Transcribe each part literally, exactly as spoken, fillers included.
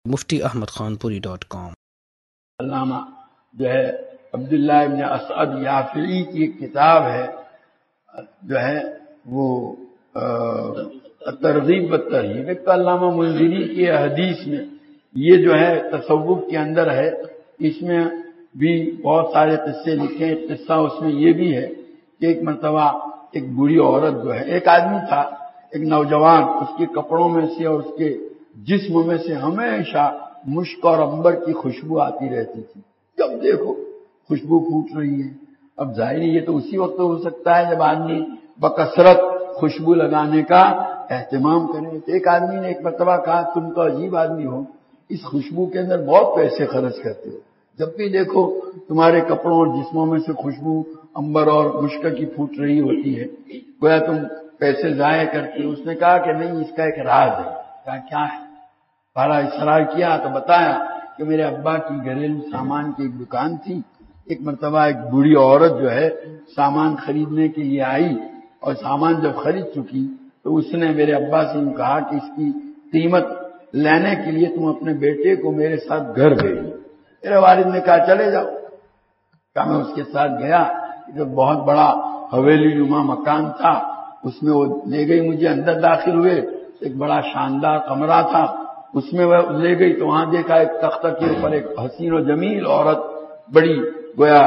مفتی احمد خان پوری dot com. علامہ جو ہے عبداللہ ابن اسعد یافعی کی ایک کتاب ہے جو ہے وہ ترغیب و ترہیب۔ ایک تو علامہ منذری کی حدیث میں یہ جو ہے تصوف کے اندر ہے، اس میں بھی بہت سارے قصے لکھے ہیں۔ قصہ اس میں یہ بھی ہے کہ ایک مرتبہ ایک بوڑھی عورت جو ہے، ایک آدمی تھا ایک نوجوان، اس کے کپڑوں میں سے اور اس کے جسم میں سے ہمیشہ مشک اور عنبر کی خوشبو آتی رہتی تھی، جب دیکھو خوشبو پھوٹ رہی ہے۔ اب ظاہر یہ تو اسی وقت ہو سکتا ہے جب آدمی بکثرت خوشبو لگانے کا اہتمام کرے۔ تو ایک آدمی نے ایک مرتبہ کہا تم تو عجیب آدمی ہو، اس خوشبو کے اندر بہت پیسے خرچ کرتے ہو، جب بھی دیکھو تمہارے کپڑوں اور جسموں میں سے خوشبو عنبر اور مشک کی پھوٹ رہی ہوتی ہے، گویا تم پیسے ضائع کرتے ہو۔ اس نے کہا کہ نہیں، اس کا ایک راز ہے۔ کہا کیا ہے؟ بڑا اصرار کیا تو بتایا کہ میرے ابا کی گھریلو سامان کی ایک دکان تھی، ایک مرتبہ ایک بوڑھی عورت جو ہے سامان خریدنے کے لیے آئی، اور سامان جب خرید چکی تو اس نے میرے ابا سے یوں کہا کہ اس کی قیمت لینے کے لیے تم اپنے بیٹے کو میرے ساتھ گھر بھیجو۔ میرے والد نے کہا چلے جاؤ۔ کہا میں اس کے ساتھ گیا، جو بہت بڑا حویلی نما مکان تھا، اس میں وہ لے گئی، مجھے اندر داخل ہوئے، ایک بڑا شاندار کمرہ تھا، اس میں وہ لے گئی تو وہاں دیکھا ایک تختہ کے اوپر ایک حسین و جمیل عورت بڑی گویا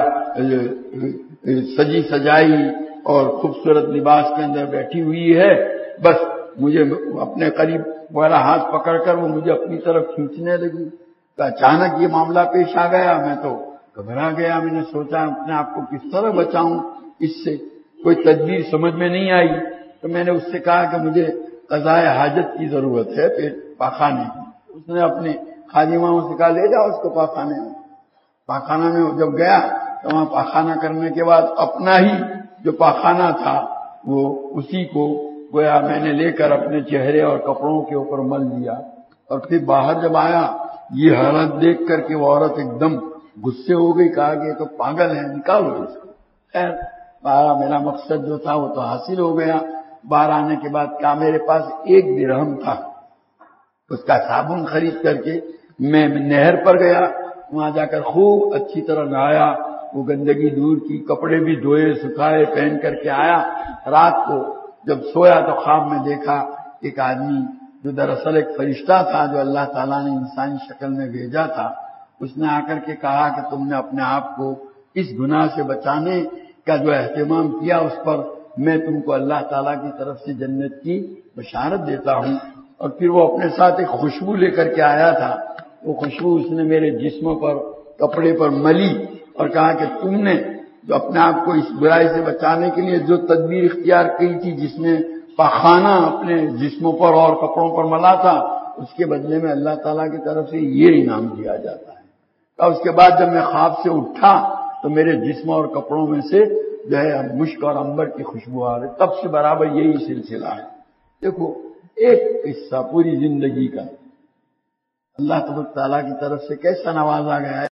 سجی سجائی اور خوبصورت لباس کے اندر بیٹھی ہوئی ہے۔ بس مجھے اپنے قریب میرا ہاتھ پکڑ کر وہ مجھے اپنی طرف کھینچنے لگی۔ تو اچانک یہ معاملہ پیش آ گیا، میں تو گھبرا گیا۔ میں نے سوچا اپنے آپ کو کس طرح بچاؤں اس سے، کوئی تدبیر سمجھ میں نہیں آئی۔ تو میں نے اس سے کہا کہ مجھے قضاء حاجت کی ضرورت ہے پیٹ پاخانے کی۔ اس نے اپنے خادماؤں سے کہا لے جاؤ اس کو پاخانے میں۔ پاخانہ میں جب گیا تو وہاں پاخانہ کرنے کے بعد اپنا ہی جو پاخانہ تھا وہ اسی کو گویا میں نے لے کر اپنے چہرے اور کپڑوں کے اوپر مل دیا، اور پھر باہر جب آیا یہ حالت دیکھ کر کے وہ عورت ایک دم غصے ہو گئی، کہا کہ یہ تو پاگل ہے، نکالو اس کو۔ خیر باہر میرا مقصد جو تھا وہ تو حاصل ہو گیا۔ باہر آنے کے بعد کہا میرے پاس ایک درہم تھا، اس کا صابن خرید کر کے میں نہر پر گیا، وہاں جا کر خوب اچھی طرح نہایا، وہ گندگی دور کی، کپڑے بھی دھوئے سکھائے، پہن کر کے آیا۔ رات کو جب سویا تو خواب میں دیکھا ایک آدمی جو دراصل ایک فرشتہ تھا جو اللہ تعالیٰ نے انسانی شکل میں بھیجا تھا، اس نے آ کر کے کہا کہ تم نے اپنے آپ کو اس گناہ سے بچانے کا جو اہتمام کیا اس پر میں تم کو اللہ تعالیٰ کی طرف سے جنت کی بشارت دیتا ہوں۔ اور پھر وہ اپنے ساتھ ایک خوشبو لے کر کے آیا تھا، وہ خوشبو اس نے میرے جسم پر کپڑے پر ملی اور کہا کہ تم نے جو اپنے آپ کو اس برائی سے بچانے کے لیے جو تدبیر اختیار کی تھی، جس میں پاخانہ اپنے جسموں پر اور کپڑوں پر ملا تھا، اس کے بدلے میں اللہ تعالیٰ کی طرف سے یہ انعام دیا جاتا ہے۔ اور اس کے بعد جب میں خواب سے اٹھا تو میرے جسم اور کپڑوں میں سے جو ہے مشک اور عنبر کی خوشبو آ رہی، تب سے برابر یہی سلسلہ ہے۔ دیکھو ایک قصہ پوری زندگی کا اللہ تبارک تعالیٰ کی طرف سے کیسا نوازا گیا ہے۔